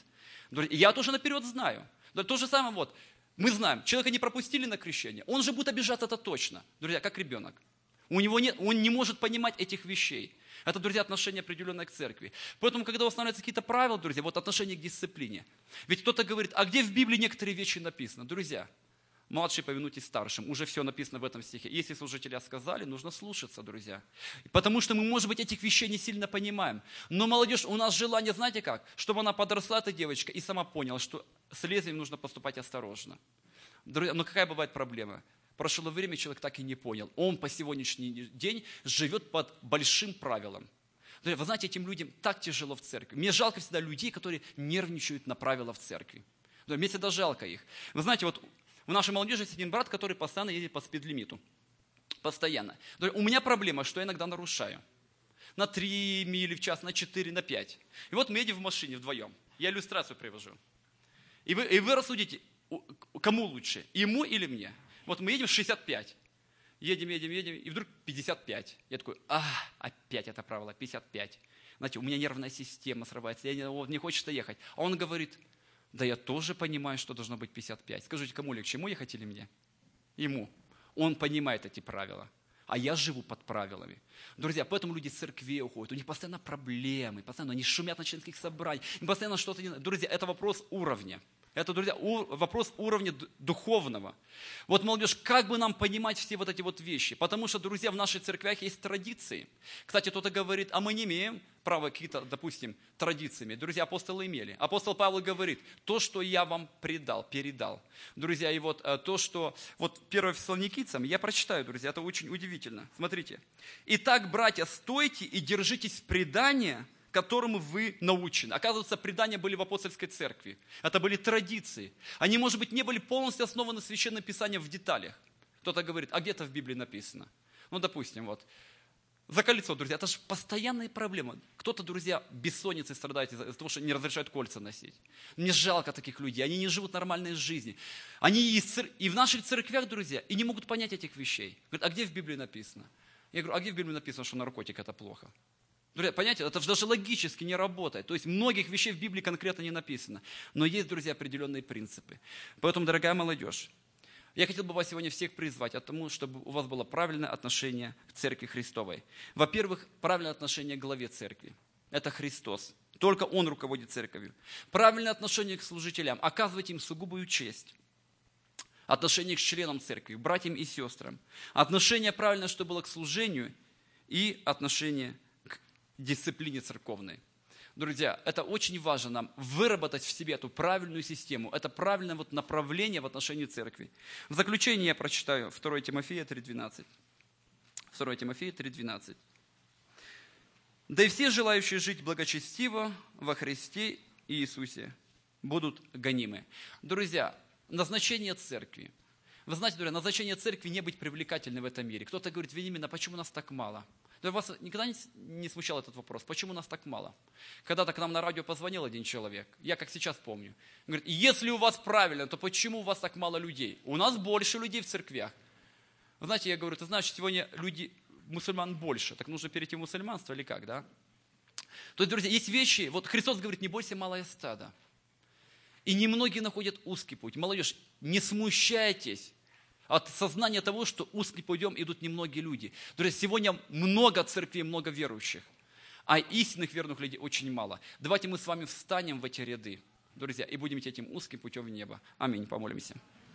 Я тоже наперед знаю. То же самое мы знаем, человека не пропустили на крещение, он же будет обижаться, это точно. Друзья, как ребенок. Он не может понимать этих вещей. Это, друзья, отношение определенное к церкви. Поэтому, когда устанавливаются какие-то правила, друзья, отношение к дисциплине. Ведь кто-то говорит, а где в Библии некоторые вещи написаны? Друзья, младшие повинуйтесь старшим. Уже все написано в этом стихе. Если служителя сказали, нужно слушаться, друзья. Потому что мы, может быть, этих вещей не сильно понимаем. Но молодежь, у нас желание, знаете как? Чтобы она подросла, эта девочка, и сама поняла, что с лезвием нужно поступать осторожно. Друзья, но какая бывает проблема? Прошло время, человек так и не понял. Он по сегодняшний день живет под большим правилом. Друзья, вы знаете, этим людям так тяжело в церкви. Мне жалко всегда людей, которые нервничают на правила в церкви. Мне всегда жалко их. Вы знаете, у нашей молодежи есть один брат, который постоянно едет по спидлимиту. Постоянно. У меня проблема, что я иногда нарушаю. На 3 мили в час, на 4, на 5. И вот мы едем в машине вдвоем. Я иллюстрацию привожу. И вы рассудите, кому лучше, ему или мне? Вот мы едем 65. Едем, и вдруг 55. Я такой, опять это правило, 55. Знаете, у меня нервная система срывается, не хочется ехать. А он говорит, да я тоже понимаю, что должно быть 55. Скажите, кому легче, ему ехать или мне? Ему. Он понимает эти правила. А я живу под правилами. Друзья, поэтому люди с церкви уходят. У них постоянно проблемы, постоянно они шумят на членских собраниях, им постоянно что-то не... Друзья, это вопрос уровня. Это, друзья, вопрос уровня духовного. Молодежь, как бы нам понимать все эти вещи? Потому что, друзья, в наших церквях есть традиции. Кстати, кто-то говорит, а мы не имеем права какие-то, допустим, традициями. Друзья, апостолы имели. Апостол Павел говорит, то, что я вам передал. Друзья, и то, что 1 Фессалоникийцам, я прочитаю, друзья, это очень удивительно. Смотрите. «Итак, братья, стойте и держитесь предания, которому вы научены». Оказывается, предания были в апостольской церкви. Это были традиции. Они, может быть, не были полностью основаны Священным Писанием в деталях. Кто-то говорит, а где-то в Библии написано. Допустим, за кольцо, друзья, это же постоянная проблема. Кто-то, друзья, бессонницей страдает из-за того, что не разрешают кольца носить. Мне жалко таких людей, они не живут нормальной жизнью. Они и в наших церквях, друзья, и не могут понять этих вещей. Говорят, а где в Библии написано? Я говорю, а где в Библии написано, что наркотик это плохо? Друзья, понимаете, это же даже логически не работает. То есть многих вещей в Библии конкретно не написано. Но есть, друзья, определенные принципы. Поэтому, дорогая молодежь, я хотел бы вас сегодня всех призвать к тому, чтобы у вас было правильное отношение к Церкви Христовой. Во-первых, правильное отношение к главе Церкви. Это Христос. Только Он руководит Церковью. Правильное отношение к служителям. Оказывайте им сугубую честь. Отношение к членам Церкви, к братьям и сестрам. Отношение правильное, что было к служению. И отношение к дисциплине церковной. Друзья, это очень важно нам выработать в себе эту правильную систему, это правильное направление в отношении церкви. В заключение я прочитаю 2 Тимофея 3:12. 2 Тимофея 3:12. «Да и все желающие жить благочестиво во Христе Иисусе будут гонимы». Друзья, назначение церкви. Вы знаете, друзья, назначение церкви не быть привлекательной в этом мире. Кто-то говорит, Вениамин, а почему нас так мало? Вас никогда не смущал этот вопрос? Почему нас так мало? Когда-то к нам на радио позвонил один человек, я как сейчас помню. Говорит, если у вас правильно, то почему у вас так мало людей? У нас больше людей в церквях. Вы знаете, я говорю, ты знаешь, сегодня мусульман больше, так нужно перейти в мусульманство или как, да? То есть, друзья, есть вещи, вот Христос говорит, не бойся, малое стадо. И немногие находят узкий путь. Молодежь, не смущайтесь от сознания того, что узким путем идут немногие люди. Друзья, сегодня много церквей, много верующих, а истинных верных людей очень мало. Давайте мы с вами встанем в эти ряды, друзья, и будем идти этим узким путем в небо. Аминь. Помолимся.